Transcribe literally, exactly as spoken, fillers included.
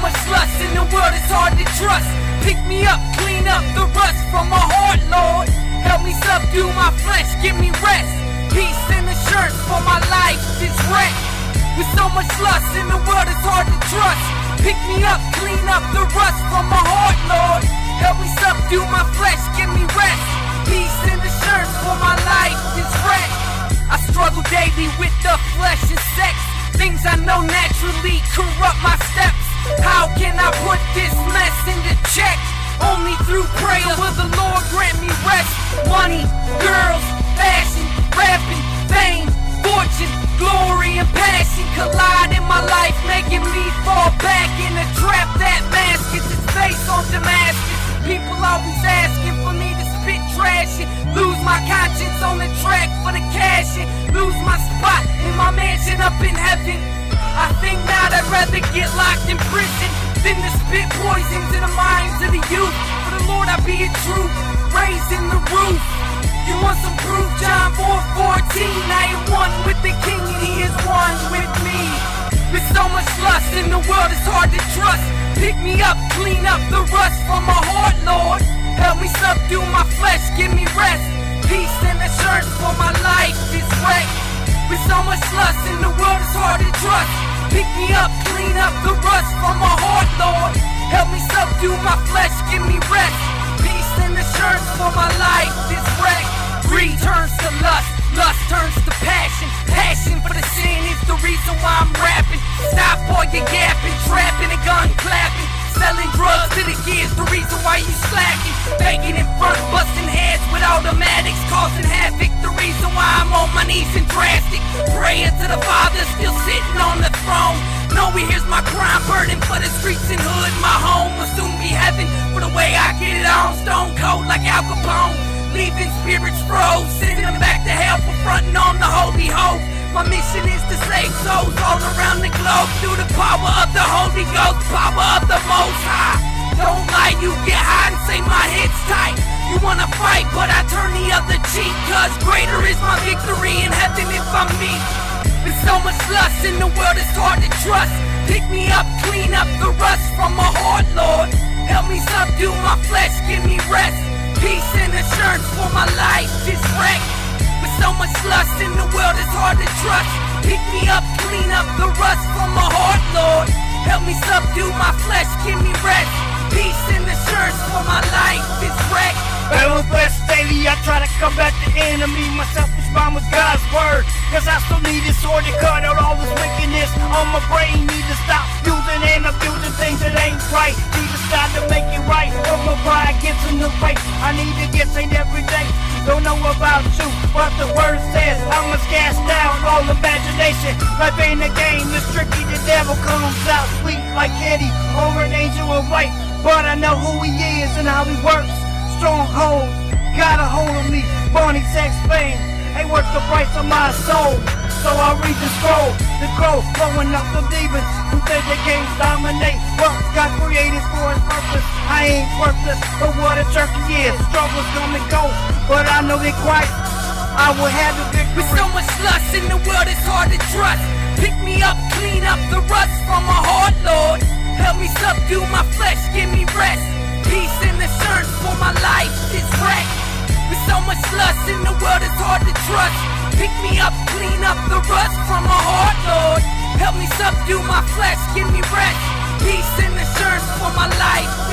much lust in the world, it's hard to trust. Pick me up, clean up the rust from my heart, Lord. Help me subdue my flesh, give me rest. Peace and assurance for my life is wrecked. With so much lust in the world, it's hard to trust. Pick me up, clean up the rust from my heart, Lord. Help me subdue my flesh, give me rest. Peace and assurance for my life is wrecked. I struggle daily with the flesh and sex. Things I know naturally corrupt my steps. How can I put this mess into check? Only through prayer will the Lord grant me rest. Money, girls, fashion, rapping, fame, fortune, glory and passion collide in my life, making me fall back in a trap that masks its face on Damascus. People always asking for me to spit trash and lose my conscience on the track for the cash and lose my spot in my mansion up in heaven. I think now I'd rather get locked in prison than to spit poison to the minds of the youth. For the Lord I be a truth, raising the roof. You want some proof? John four fourteen. I am one with the King and He is one with me. With so much lust in the world, it's hard to trust. Pick me up, clean up the rust from my heart, Lord. Help me subdue my flesh, give me rest. Peace and assurance for my life is wrecked. With so much lust in the world, it's hard to trust. Pick me up, clean up the rust from my heart, Lord. Help me subdue my flesh, give me rest. Peace and assurance for my life is wrecked. Greed turns to lust, lust turns to passion. Passion for the sin is the reason why I'm rapping. Stop all your yapping, trapping and gun clapping. Selling drugs to the kids, the reason why you slacking. Begging in front, busting heads with automatics, causing havoc. The reason why I'm on my knees and drastic. Praying to the Father, still sitting on the throne. Know He hears my crime burden for the streets and hood. My home will soon be heaven for the way I get it on. Stone cold like Al Capone. Leaving spirits froze, sending them back to hell for fronting on the holy hope. My mission is to save souls all around the globe through the power of the Holy Ghost, power of the Most High. Don't lie, you get high and say my head's tight. You wanna fight, but I turn the other cheek, cause greater is my victory in heaven if I'm me. With so much lust in the world, it's hard to trust. Pick me up, clean up the rust from my heart, Lord. Help me subdue my flesh, give me rest. Peace and assurance for my life is wrecked. With so much lust in the world, it's hard to trust. Pick me up, clean up the rust from my heart, Lord. Help me subdue my flesh, give me rest. Peace and assurance for my life is wrecked. Battle blessed daily, I try to combat the enemy. My selfish mind with God's word, cause I still need His sword to cut out all this wickedness on my brain. Need to stop using and abusing things that ain't right. Need to start to make it right. From my pride gets in the way, I need to get saved every day. Don't know about you, but the word says I must cast down all imagination. Life ain't a game, it's tricky. The devil comes out sweet like Eddie or an angel of light. But I know who He is and how He works. Stronghold, got a hold of me. Bonnie sex fame ain't worth the price of my soul. So I read the scroll, the growth blowing up the demons who think they can't dominate what God created for His purpose. I ain't worthless, but what a turkey is. Struggles come and go, but I know that Christ, I will have the victory. With so much lust in the world, it's hard to trust. Pick me up, clean up the rust from my heart, Lord. Help me subdue my flesh, give me rest. Peace and assurance for my life is wrecked. With so much lust in the world, it's hard to trust. Pick me up, clean up the rust from my heart, Lord. Help me subdue my flesh, give me rest. Peace and assurance for my life